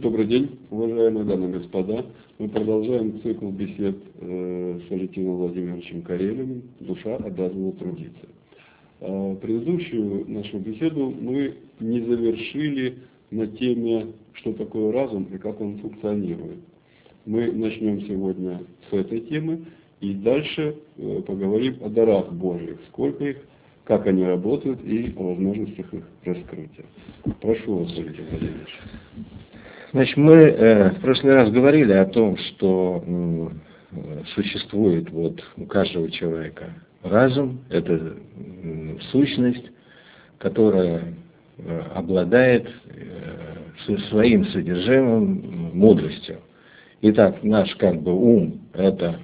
Добрый день, уважаемые дамы и господа. Мы продолжаем цикл бесед с Валентином Владимировичем Карелиным «Душа обязана трудиться». Предыдущую нашу беседу мы не завершили на теме, что такое разум и как он функционирует. Мы начнем сегодня с этой темы и дальше поговорим о дарах Божьих, сколько их, как они работают и о возможностях их раскрытия. Прошу вас, Валентин Владимирович. Значит, мы в прошлый раз говорили о том, что существует у каждого человека разум, это сущность, которая обладает своим содержимым, мудростью. Итак, наш ум – это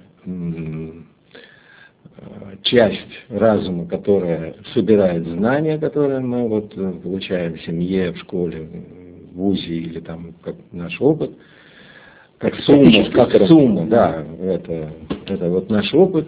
часть разума, которая собирает знания, которые мы получаем в семье, в школе, в ВУЗе или там как наш опыт, как сумма, да, это наш опыт.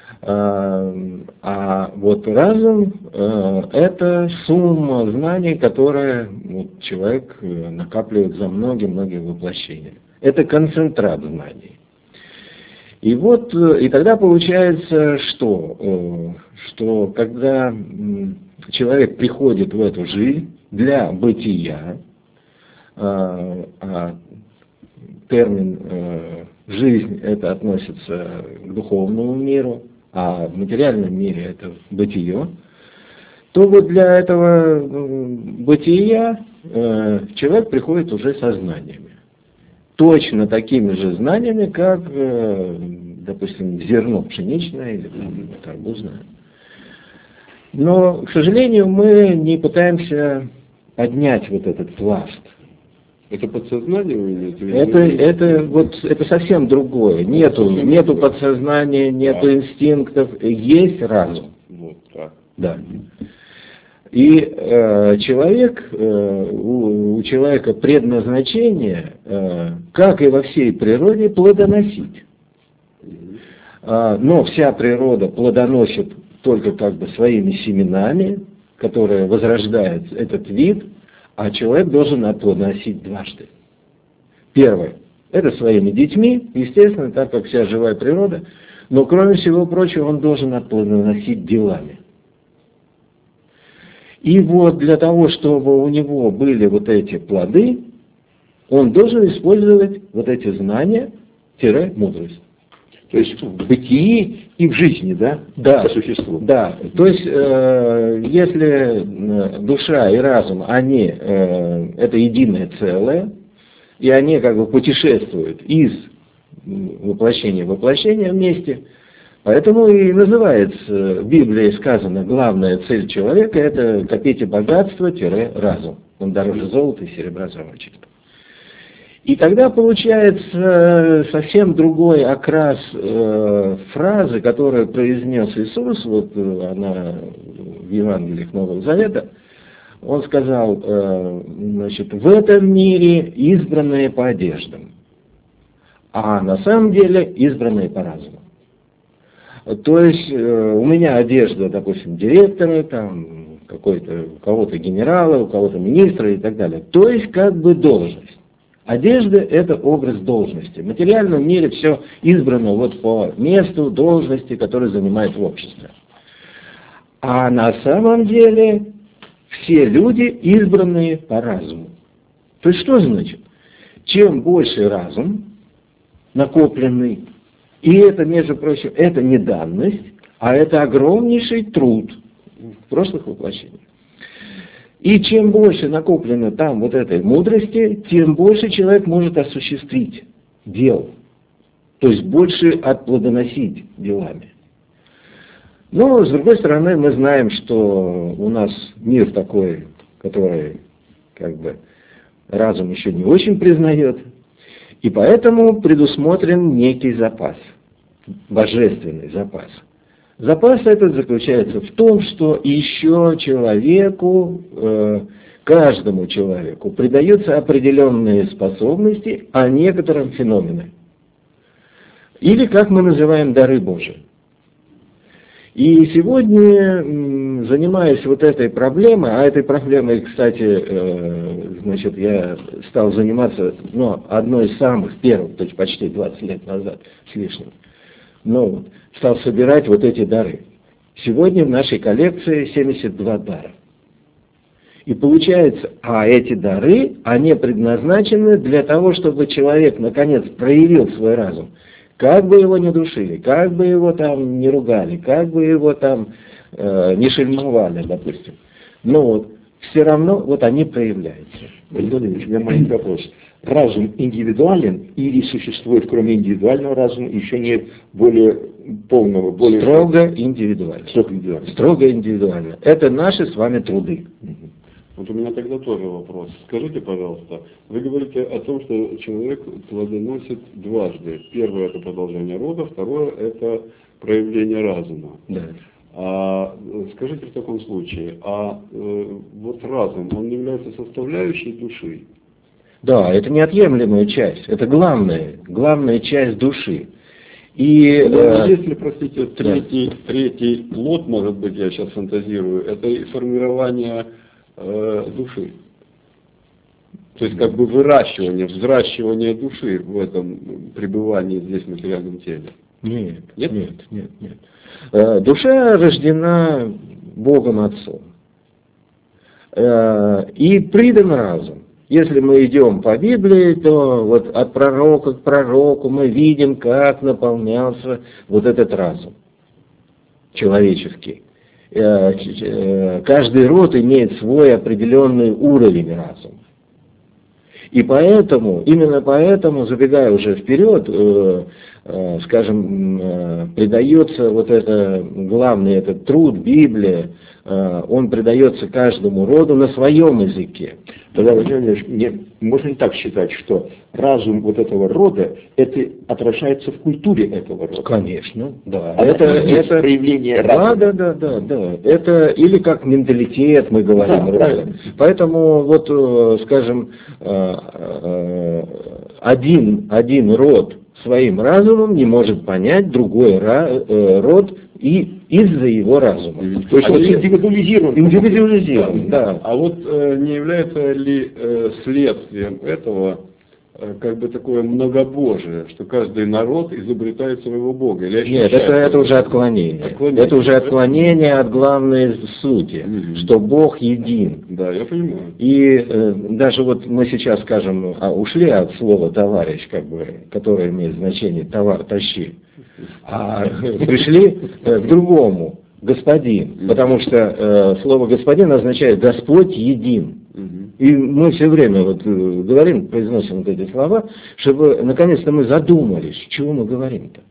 А разум это сумма знаний, которые человек накапливает за многие воплощения. Это концентрат знаний. И тогда получается, что когда человек приходит в эту жизнь для бытия, термин «жизнь» это относится к духовному миру, а в материальном мире это бытие, то для этого бытия человек приходит уже со знаниями. Точно такими же знаниями, как, допустим, зерно пшеничное или арбузное. Но, к сожалению, мы не пытаемся поднять этот пласт. Это подсознание вы имеете в виду? Это совсем другое. Нету подсознания, нету инстинктов, есть разум. Вот так. Да. И у человека предназначение, как и во всей природе, плодоносить. Но вся природа плодоносит только своими семенами, которые возрождают этот вид, а человек должен плодоносить дважды. Первое – это своими детьми, естественно, так как вся живая природа, но кроме всего прочего он должен плодоносить делами. И для того, чтобы у него были эти плоды, он должен использовать эти знания, мудрость. То есть в бытии и в жизни, да? Да. По существу. Да. То есть, если душа и разум, они это единое целое, и они путешествуют из воплощения в воплощение вместе, поэтому и называется, в Библии сказано, главная цель человека – это копите богатство – разум. Он дороже золота и серебра замочит. И тогда получается совсем другой окрас фразы, которую произнес Иисус, она в Евангелиях Нового Завета. Он сказал, в этом мире избранные по одеждам, а на самом деле избранные по разуму. То есть у меня одежда, допустим, директора, у кого-то генерала, у кого-то министра и так далее. То есть должность. Одежда – это образ должности. В материальном мире все избрано по месту, должности, которые занимает в обществе. А на самом деле все люди избранные по разуму. То есть что значит? Чем больше разум накопленный, и это, между прочим, это не данность, а это огромнейший труд в прошлых воплощениях. И чем больше накоплено там этой мудрости, тем больше человек может осуществить дел. То есть больше отплодоносить делами. Но, с другой стороны, мы знаем, что у нас мир такой, который разум еще не очень признает. И поэтому предусмотрен некий запас, божественный запас. Запас этот заключается в том, что еще каждому человеку придаются определенные способности, а некоторым феномены. Или, как мы называем, дары Божии. И сегодня, занимаясь вот этой проблемой, а этой проблемой, кстати, значит, я стал заниматься, одной из самых первых, то есть почти 20 лет назад с лишним, стал собирать вот эти дары. Сегодня в нашей коллекции 72 дара. И получается, эти дары, они предназначены для того, чтобы человек наконец проявил свой разум. Как бы его ни душили, как бы его там не ругали, как бы его там не шельмовали, допустим. Но все равно они проявляются. Владимир Владимирович, у меня маленький вопрос. Разум индивидуален или существует, кроме индивидуального разума, еще нет более полного, более... Строго индивидуально. Строго индивидуально. Строго индивидуально. Это наши с вами труды. Вот у меня тогда тоже вопрос. Скажите, пожалуйста, вы говорите о том, что человек плодоносит дважды. Первое – это продолжение рода, второе – это проявление разума. Да. Скажите в таком случае, вот разум, он является составляющей души? Да, это неотъемлемая часть, это главная часть души. И если, простите, третий плод, может быть, я сейчас фантазирую, это и формирование души. То есть как бы взращивание души в этом пребывании здесь в материальном теле. Нет. Душа рождена Богом Отцом. И придан разум. Если мы идем по Библии, то вот от пророка к пророку мы видим, как наполнялся вот этот разум человеческий. Каждый род имеет свой определенный уровень разума. И именно поэтому, забегая уже вперед, придается вот это главный этот труд, Библия, он придается каждому роду на своем языке. Тогда, Владимир Владимирович, можно ли так считать, что разум вот этого рода, это отражается в культуре этого рода? Конечно, да. Это проявление разума. Да. Это или как менталитет, мы говорим. Да, поэтому один род своим разумом не может понять другой род и из-за его разума. То есть он индивидуализирован. Индивидуализирован, да. А вот не является ли следствием этого как бы такое многобожие, что каждый народ изобретает своего бога? Нет, это уже отклонение. Это уже отклонение от главной сути, что Бог един. Да, я понимаю. И даже вот мы сейчас скажем, ушли от слова товарищ, которое имеет значение товар, тащи, а пришли к другому, господин, потому что слово господин означает Господь един. И мы все время говорим, произносим вот эти слова, чтобы наконец-то мы задумались, чего мы говорим-то.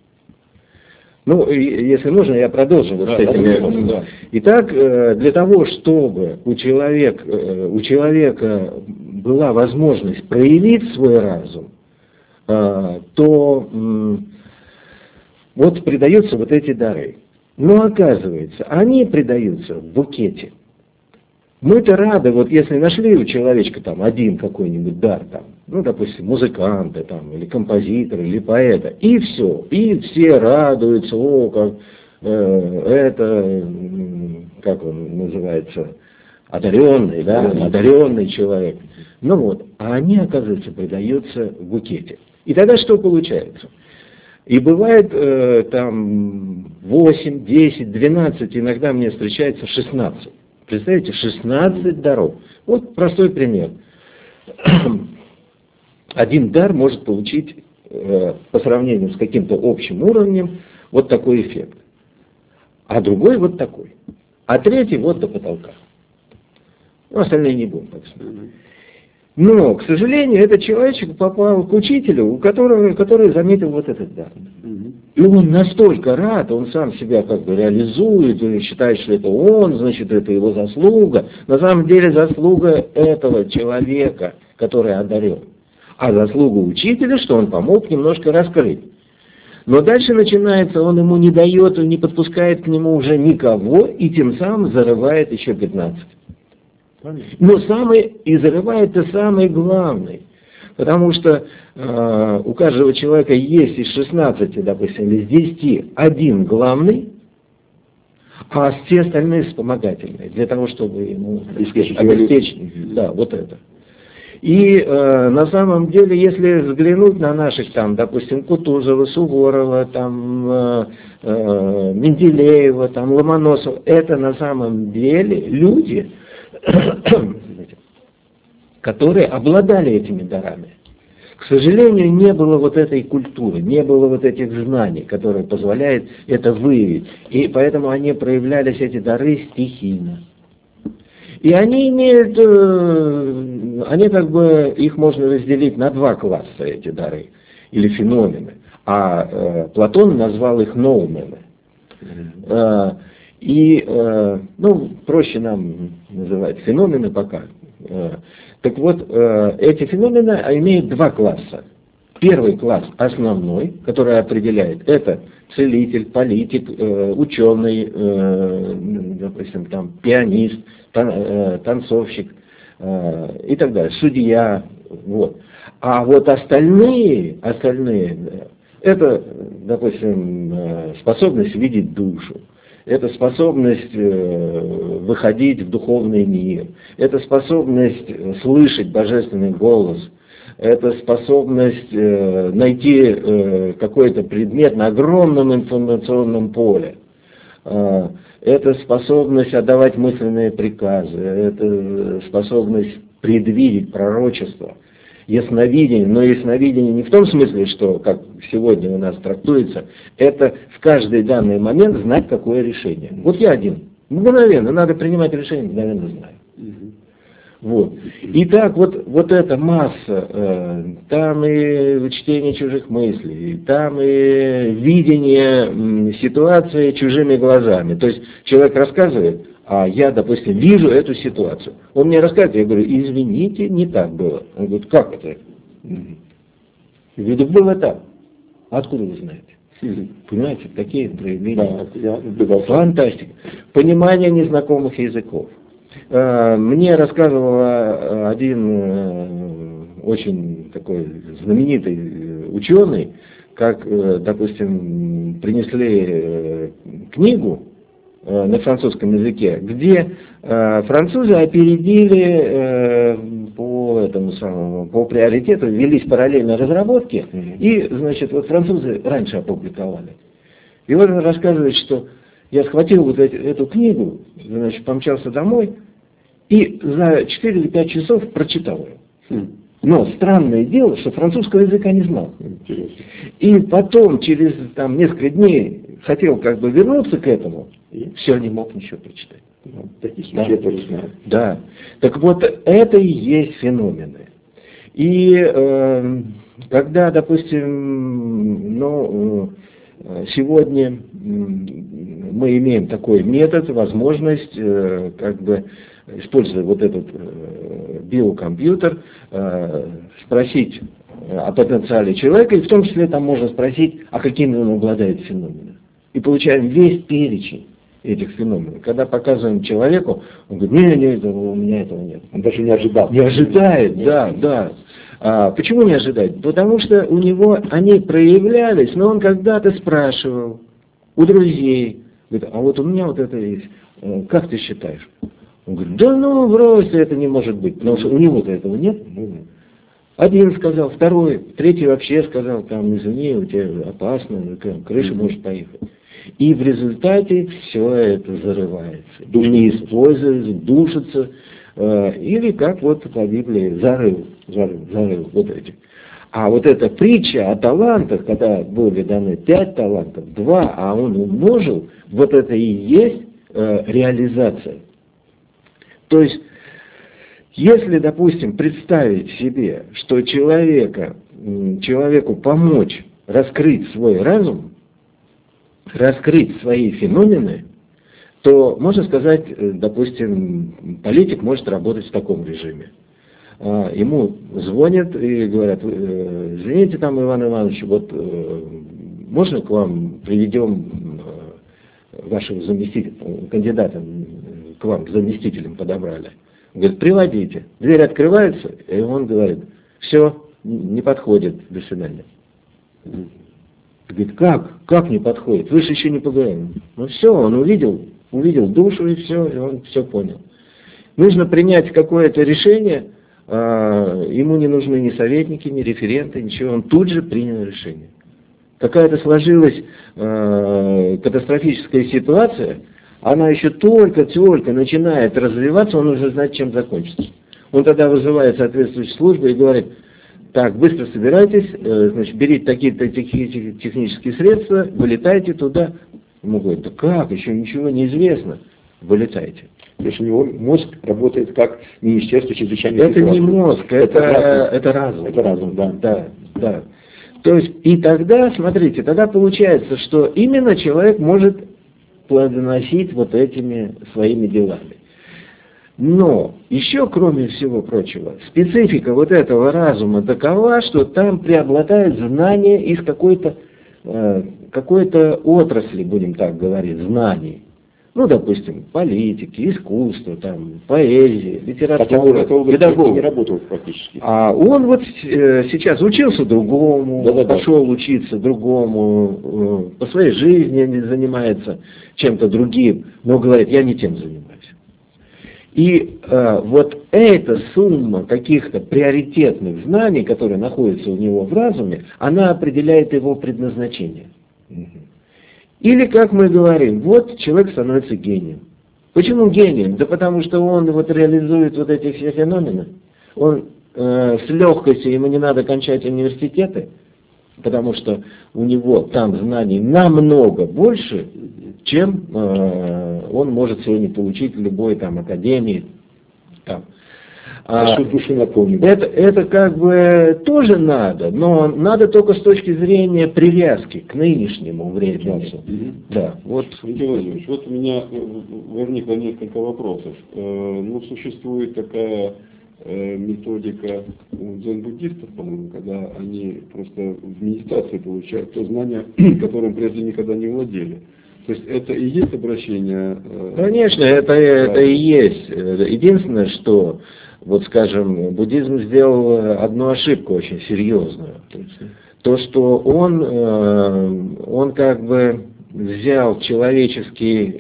Если можно, я продолжу с этим. Да. Итак, для того, чтобы у человека была возможность проявить свой разум, то придаются вот эти дары. Но оказывается, они придаются в букете. Мы-то рады, если нашли у человечка один какой-нибудь дар, допустим, музыканта или композитора, или поэта, и все, и все радуются, как он называется, одаренный, одаренный человек. А они, оказывается, придаются в букете. И тогда что получается? И бывает 8, 10, 12, иногда мне встречается 16. Представляете, 16 даров. Вот простой пример. Один дар может получить по сравнению с каким-то общим уровнем вот такой эффект. А другой вот такой. А третий вот до потолка. Остальные не будем так сказать. Но, к сожалению, этот человечек попал к учителю, который заметил вот этот дар. И он настолько рад, он сам себя реализует, и считает, что это он, значит, это его заслуга. На самом деле заслуга этого человека, который одарен. А заслуга учителя, что он помог немножко раскрыть. Но дальше начинается, он ему не дает, не подпускает к нему уже никого, и тем самым зарывает еще 15. Но зарывает-то самый главный. Потому что у каждого человека есть из 16, допустим, из 10 один главный, а все остальные вспомогательные, для того, чтобы ему Обеспечить обеспечить, да, вот это. И на самом деле, если взглянуть на наших там, допустим, Кутузова, Суворова, там, Менделеева, там, Ломоносова, это на самом деле люди, которые обладали этими дарами. К сожалению, не было вот этой культуры, не было вот этих знаний, которые позволяют это выявить. И поэтому они проявлялись, эти дары, стихийно. И они имеют, они как бы, их можно разделить на два класса, эти дары, или феномены. А Платон назвал их ноумены. И, ну, проще нам называть феномены пока. Так вот, эти феномены имеют два класса. Первый класс основной, который определяет, это целитель, политик, ученый, допустим, там, пианист, танцовщик и так далее, судья. Вот. А вот остальные, это, допустим, способность видеть душу. Это способность выходить в духовный мир, это способность слышать божественный голос, это способность найти какой-то предмет на огромном информационном поле, это способность отдавать мысленные приказы, это способность предвидеть пророчество. Ясновидение, но ясновидение не в том смысле, что, как сегодня у нас трактуется, это в каждый данный момент знать, какое решение. Вот я один, мгновенно, надо принимать решение, мгновенно знаю. Вот. Итак, вот эта масса, там и чтение чужих мыслей, там и видение ситуации чужими глазами. То есть человек рассказывает, а я, допустим, вижу эту ситуацию. Он мне рассказывает, я говорю, извините, не так было. Он говорит, как это? Я говорю, было так. Откуда вы знаете? Понимаете, такие проявления. Да, фантастика. Понимание незнакомых языков. Мне рассказывал один очень такой знаменитый ученый, как, допустим, принесли книгу на французском языке, где французы опередили по приоритету, велись параллельно разработки, и, значит, вот французы раньше опубликовали. И вот он рассказывает, что я схватил вот эту книгу, значит, помчался домой, и за 4 или 5 часов прочитал ее. Но странное дело, что французского языка не знал. И потом, через там, несколько дней, хотел как бы вернуться к этому, и все, не мог ничего прочитать. Такие случаи я тоже знаю. Да. Так вот, это и есть феномены. И когда, допустим, сегодня мы имеем такой метод, возможность, как бы, используя вот этот биокомпьютер, спросить о потенциале человека, и в том числе там можно спросить, а какими он обладает феноменами. И получаем весь перечень этих феноменов. Когда показываем человеку, он говорит, нет, у меня этого нет. Он даже не ожидал. Не ожидает, да. Почему не ожидает? Потому что у него они проявлялись, но он когда-то спрашивал у друзей, говорит, а вот у меня вот это есть, как ты считаешь? Он говорит, да ну брось, это не может быть, потому что у него-то этого нет. Один сказал, второй, третий вообще сказал, там, извини, у тебя опасно, крыша может поехать. И в результате все это зарывается, не используется, душится, или как вот по Библии, зарыв, вот эти. А вот эта притча о талантах, когда были даны 5 талантов, 2, а он умножил, вот это и есть реализация. То есть, если, допустим, представить себе, что человеку помочь раскрыть свой разум, раскрыть свои феномены, то, можно сказать, допустим, политик может работать в таком режиме. Ему звонят и говорят, извините, там, Иван Иванович, вот можно к вам приведем вашего заместителя, кандидата к вам, к заместителям подобрали. Он говорит, приводите. Дверь открывается, и он говорит, все, не подходит, до свидания. Говорит, как не подходит? Вы же еще не поговорили. Ну все, он увидел увидел душу и все, и он все понял. Нужно принять какое-то решение, ему не нужны ни советники, ни референты, ничего, он тут же принял решение. Какая-то сложилась катастрофическая ситуация, она еще только начинает развиваться, он уже знает, чем закончится. Он тогда вызывает соответствующую службу и говорит: так, быстро собирайтесь, значит, берите такие-то технические средства, вылетайте туда. Ему говорят: да как, еще ничего не известно. Вылетайте. То есть у него мозг работает как Министерство чрезвычайных ситуаций. Это не мозг, это разум. Это разум, да. Да. То есть, и тогда, смотрите, тогда получается, что именно человек может плодоносить вот этими своими делами. Но, еще кроме всего прочего, специфика вот этого разума такова, что там преобладает знание из какой-то отрасли, будем так говорить, знаний. Ну, допустим, политики, искусство, там, поэзия, литература, педагог. Не работал практически. А он вот сейчас учился другому, пошел учиться другому, по своей жизни занимается чем-то другим, но говорит: я не тем занимаюсь. И вот эта сумма каких-то приоритетных знаний, которые находятся у него в разуме, она определяет его предназначение. Или, как мы говорим, вот человек становится гением. Почему гением? Да потому что он вот реализует вот эти все феномены. Он с легкостью, ему не надо кончать университеты, потому что у него там знаний намного больше, чем он может сегодня получить в любой там академии. Там. Что души наполнено. Это как бы тоже надо, но надо только с точки зрения привязки к нынешнему времени. Да, вот. Валентин Владимирович, вот у меня возникло несколько вопросов. Ну, существует такая методика у дзен-буддистов, по-моему, когда они просто в медитации получают то знание, которым прежде никогда не владели. То есть это и есть обращение? Конечно, это и есть. Единственное, что, вот скажем, буддизм сделал одну ошибку очень серьезную. То, что он как бы взял человеческий,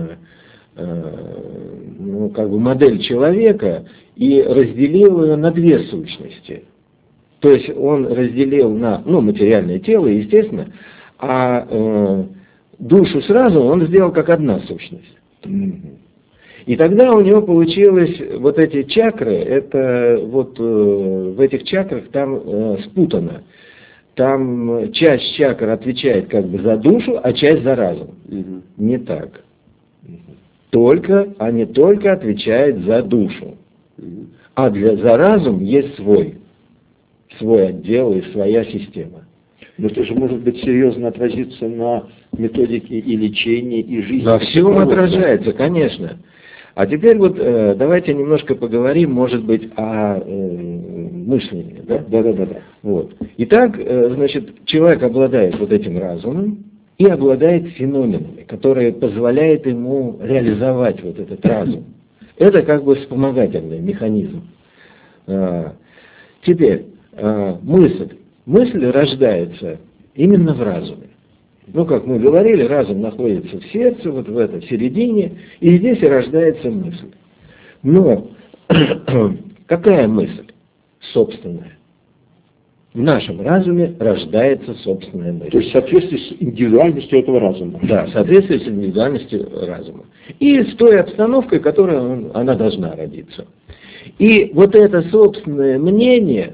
ну, как бы модель человека и разделил ее на две сущности. То есть он разделил на, ну, материальное тело, естественно, а душу сразу он сделал как одна сущность. И тогда у него получилось вот эти чакры, это вот в этих чакрах там спутано. Там часть чакр отвечает как бы за душу, а часть за разум. Не так. Они только отвечают за душу. А за разум есть свой отдел и своя система. Но это же может быть серьезно отразиться на методике и лечении, и жизни. Во всем отражается, конечно. А теперь вот давайте немножко поговорим, может быть, о мышлении. Да? Да. Вот. Итак, значит, человек обладает вот этим разумом и обладает феноменами, которые позволяют ему реализовать вот этот разум. Это как бы вспомогательный механизм. Теперь, мысль. Мысль рождается именно в разуме. Ну, как мы говорили, разум находится в сердце, вот в этом, в середине, и здесь и рождается мысль. Но какая мысль? Собственная. В нашем разуме рождается собственная мысль. То есть в соответствии с индивидуальностью этого разума. Да, в соответствии с индивидуальностью разума. И с той обстановкой, в которой она должна родиться. И вот это собственное мнение,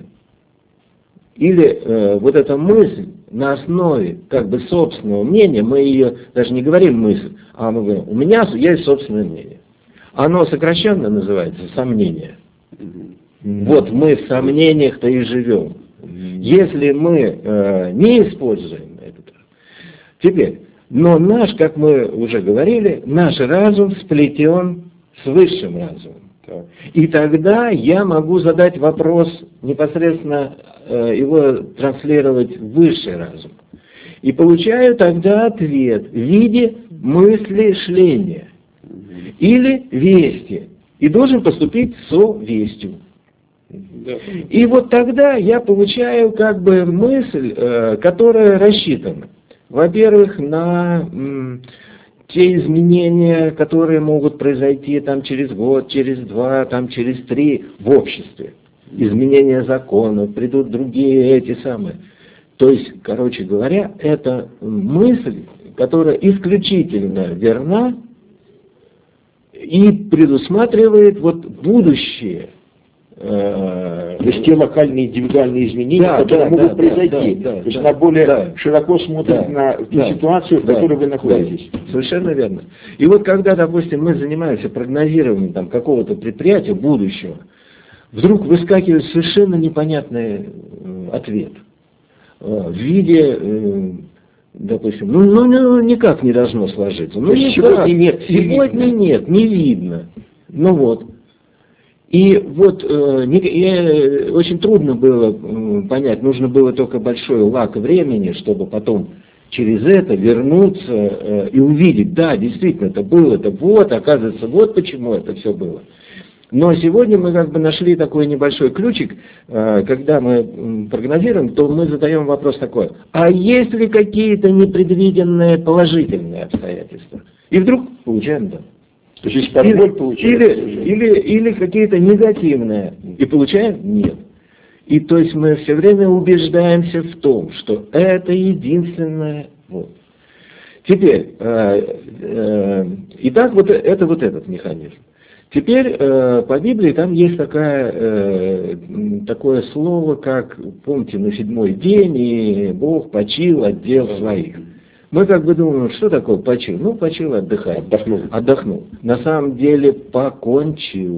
или вот эта мысль на основе как бы собственного мнения, мы ее даже не говорим мысль, а мы говорим: у меня есть собственное мнение. Оно сокращенно называется сомнение. Вот мы в сомнениях-то и живем. Если мы не используем это. Теперь, но наш, как мы уже говорили, наш разум сплетен с высшим разумом. И тогда я могу задать вопрос, непосредственно его транслировать в высший разум. И получаю тогда ответ в виде мысли-шления или вести. И должен поступить со вестью. И вот тогда я получаю как бы мысль, которая рассчитана, во-первых, на те изменения, которые могут произойти там через год, через два, там через 3 в обществе. Изменения законов, придут другие эти самые. То есть, короче говоря, это мысль, которая исключительно верна и предусматривает вот будущее. То есть те локальные индивидуальные изменения, которые могут произойти. То есть она более широко смотрит на ту ситуацию, в которой вы находитесь. Совершенно верно. И вот когда, допустим, мы занимаемся прогнозированием там, какого-то предприятия будущего, вдруг выскакивает совершенно непонятный ответ в виде, допустим, ну никак не должно сложиться. Ну никак. Сегодня нет, не видно. Ну вот. И вот очень трудно было понять, нужно было только большой лак времени, чтобы потом через это вернуться и увидеть, да, действительно, это было, это вот, оказывается, вот почему это все было. Но сегодня мы как бы нашли такой небольшой ключик, когда мы прогнозируем, то мы задаем вопрос такой, а есть ли какие-то непредвиденные положительные обстоятельства? И вдруг получаем да. То есть подбор получается. Или какие-то негативные. И получаем нет. И то есть мы все время убеждаемся в том, что это единственное. Вот. Теперь, итак, вот это вот этот механизм. Теперь по Библии там есть такое слово, как, помните, на 7-й день, и Бог почил от дел своих. Мы как бы думаем, что такое почил? Ну, почил, отдыхать. Отдохнул. На самом деле покончил.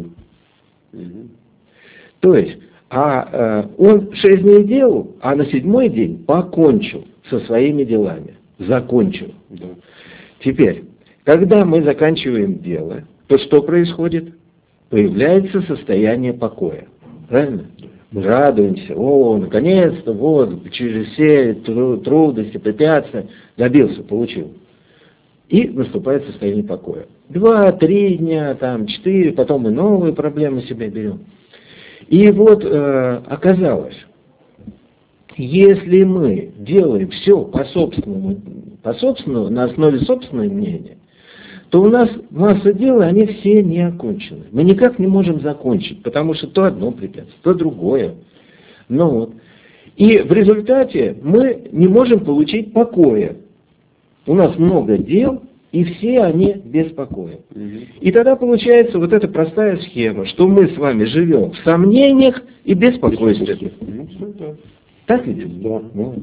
То есть, он 6 дней делал, а на 7-й день покончил со своими делами. Закончил. Да. Теперь, когда мы заканчиваем дело, то что происходит? Появляется состояние покоя. Правильно? Мы радуемся, наконец-то, вот, через все трудности, препятствия, добился, получил. И наступает состояние покоя. 2-3 дня, там, 4, потом мы новые проблемы себе берем. И вот оказалось, если мы делаем все по собственному, на основе собственного мнения, то у нас масса дел, и они все не окончены. Мы никак не можем закончить, потому что то одно препятствие, то другое. Ну вот. И в результате мы не можем получить покоя. У нас много дел, и все они без покоя. И тогда получается вот эта простая схема, что мы с вами живем в сомнениях и беспокойстве. Так ведь? Да.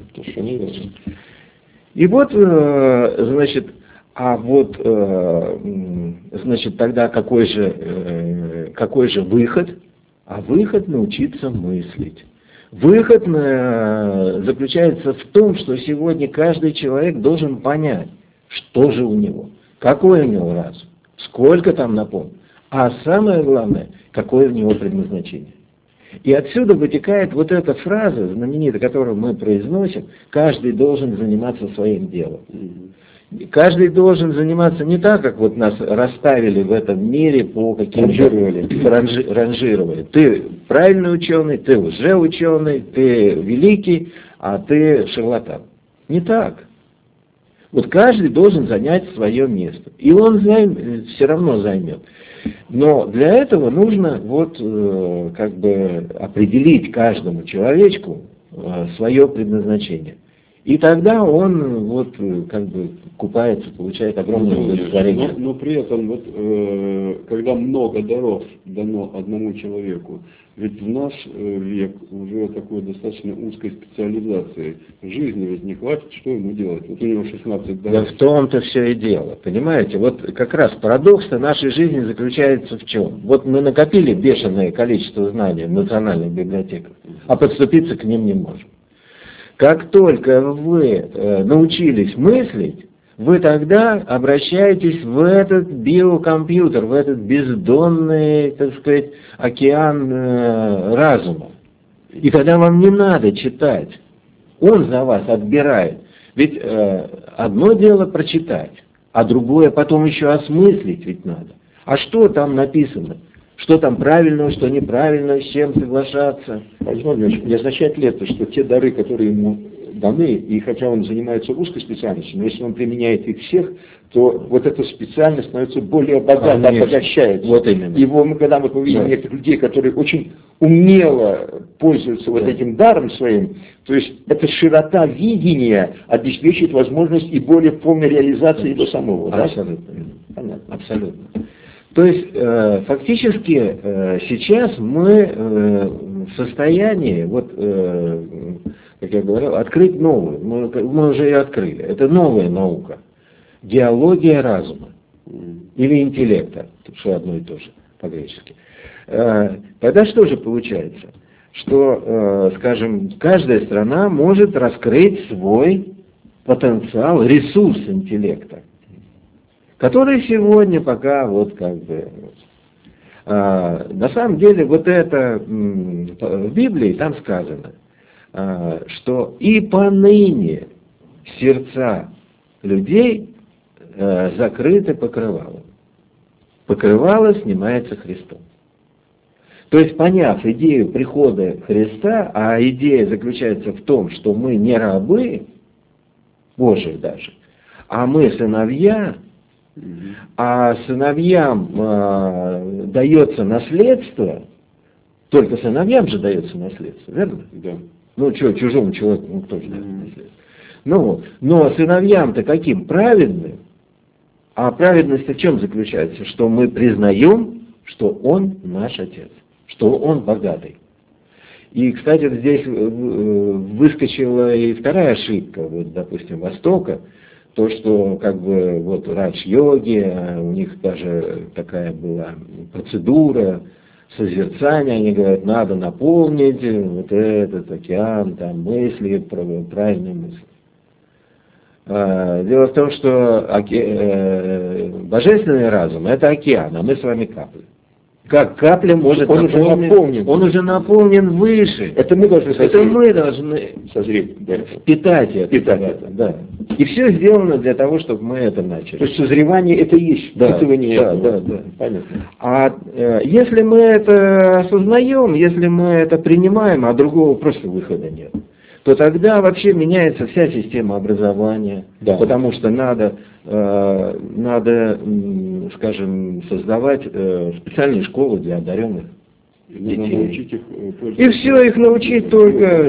И вот, значит, значит, тогда какой же выход? А выход — научиться мыслить. Выход заключается в том, что сегодня каждый человек должен понять, что же у него, какой у него разум, сколько там напомню, а самое главное, какое у него предназначение. И отсюда вытекает вот эта фраза знаменитая, которую мы произносим: каждый должен заниматься своим делом. Каждый должен заниматься не так, как вот нас расставили в этом мире по каким-то ранжировали. Ты правильный ученый, ты лжеученый, ты великий, а ты шарлатан. Не так. Вот каждый должен занять свое место. И он все равно займет. Но для этого нужно вот как бы определить каждому человечку свое предназначение. И тогда он вот как бы купается, получает огромное удовлетворение. Но при этом вот когда много даров дано одному человеку, ведь в наш век уже такой достаточно узкой специализации. Жизни ведь не хватит, что ему делать? Вот у него 16 даров. Да в том-то все и дело, понимаете? Вот как раз парадокс нашей жизни заключается в чем? Вот мы накопили бешеное количество знаний в национальных библиотеках, а подступиться к ним не можем. Как только вы научились мыслить, вы тогда обращаетесь в этот биокомпьютер, в этот бездонный, так сказать, океан разума. И тогда вам не надо читать. Он за вас отбирает. Ведь одно дело прочитать, а другое потом еще осмыслить ведь надо. А что там написано? Что там правильно, что неправильно, с чем соглашаться? Владимир Владимирович, не означает ли это, что те дары, которые ему даны, и хотя он занимается узкой специальностью, но если он применяет их всех, то вот эта специальность становится более богатой, обогащается. Вот именно. Когда мы видим некоторых людей, которые очень умело пользуются вот этим даром своим, то есть эта широта видения обеспечит возможность и более полной реализации его самого. Абсолютно. Да? Понятно. Абсолютно. То есть фактически сейчас мы в состоянии, как я говорил, открыть новую. Мы уже ее открыли. Это новая наука. Геология разума. Или интеллекта. Тут все одно и то же по-гречески. Тогда что же получается? Что, скажем, каждая страна может раскрыть свой потенциал, ресурс интеллекта, который сегодня пока на самом деле это в Библии там сказано, что и поныне сердца людей закрыты покрывалом. Покрывало снимается Христом. То есть, поняв идею прихода Христа, а идея заключается в том, что мы не рабы Божии даже, а мы сыновья, а сыновьям дается наследство, только сыновьям же дается наследство, верно? Да. Чужому человеку, кто же дает наследство? Но сыновьям-то каким? Праведным. А праведность в чем заключается? Что мы признаем, что Он наш Отец, что Он богатый. И, кстати, здесь выскочила и вторая ошибка, допустим, Востока, то, что радж-йоги, у них даже такая была процедура созерцания, они говорят, надо наполнить этот океан, мысли, правильные мысли. Дело в том, что божественный разум — это океан, а мы с вами капли. Как капля может наполнить? Он уже наполнен выше. Это мы должны созреть, впитать это. Да. И все сделано для того, чтобы мы это начали. То есть созревание — это и есть впитывание. Да. Понятно. А если мы это осознаем, если мы это принимаем, а другого просто выхода нет, то тогда вообще меняется вся система образования, потому что надо, скажем, создавать специальные школы для одаренных детей. И все, их научить только,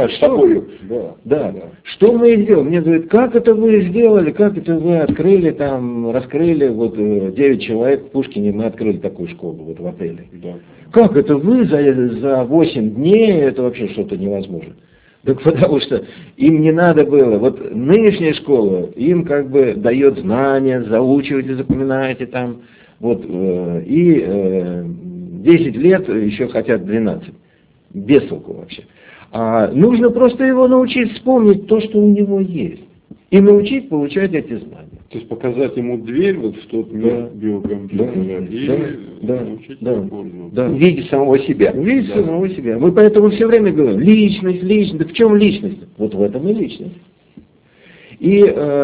Что мы сделали? Мне говорят, как это вы сделали, как это вы открыли, раскрыли, 9 человек в Пушкине, мы открыли такую школу в апреле. Да. Как это вы за 8 дней, это вообще что-то невозможно. Так потому что им не надо было, нынешняя школа им дает знания, заучивайте, запоминаете и 10 лет еще хотят 12, без толку вообще. А нужно просто его научить вспомнить то, что у него есть, и научить получать эти знания. То есть показать ему дверь в тот мир биокомпьютера и научить его пользоваться. Видеть самого себя. Самого себя. Мы поэтому все время говорим, личность. Да в чем личность? Вот в этом и личность. И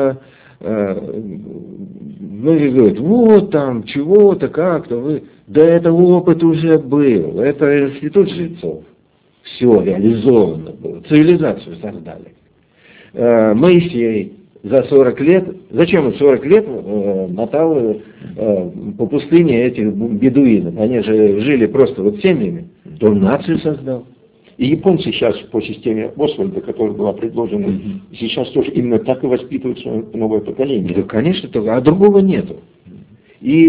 многие говорят, чего-то, как-то вы. Да это опыт уже был. Это институт жрецов. Все реализовано было. Цивилизацию создали. Моисей за 40 лет, зачем он 40 лет мотал по пустыне этих бедуинов? Они же жили просто семьями. То он нацию создал. И японцы сейчас по системе Освальда, которая была предложена, сейчас тоже именно так и воспитывают свое новое поколение. Да, конечно, а другого нету. И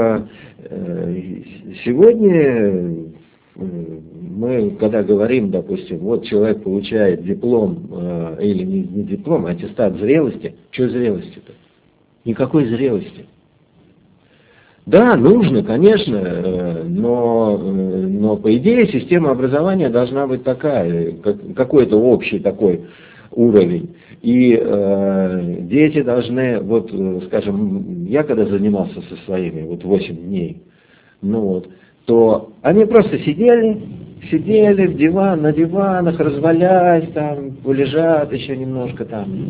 сегодня мы, когда говорим, допустим, человек получает диплом, или не диплом, а аттестат зрелости, что зрелости-то? Никакой зрелости. Да, нужно, конечно, но по идее система образования должна быть такая, какой-то общий такой уровень. И дети должны, скажем, я когда занимался со своими 8 дней, то они просто сидели на диванах, развалясь, лежат еще немножко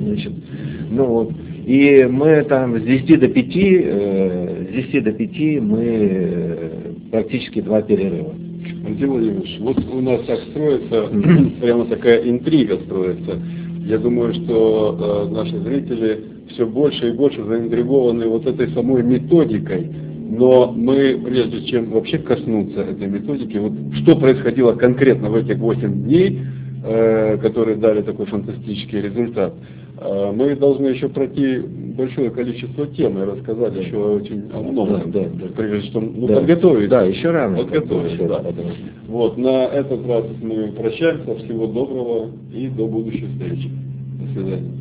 и мы с 10 до 5 мы практически 2 перерыва. Антон Владимирович, у нас так строится, прямо такая интрига строится. Я думаю, что наши зрители все больше и больше заинтригованы вот этой самой методикой. Но мы, прежде чем вообще коснуться этой методики, вот что происходило конкретно в этих 8 дней, которые дали такой фантастический результат, мы должны еще пройти большое количество тем и рассказать еще очень о многом, прежде чем подготовиться. Да, еще рано. Подготовиться, да. Вот, на этот раз мы прощаемся, всего доброго и до будущих встреч. До свидания.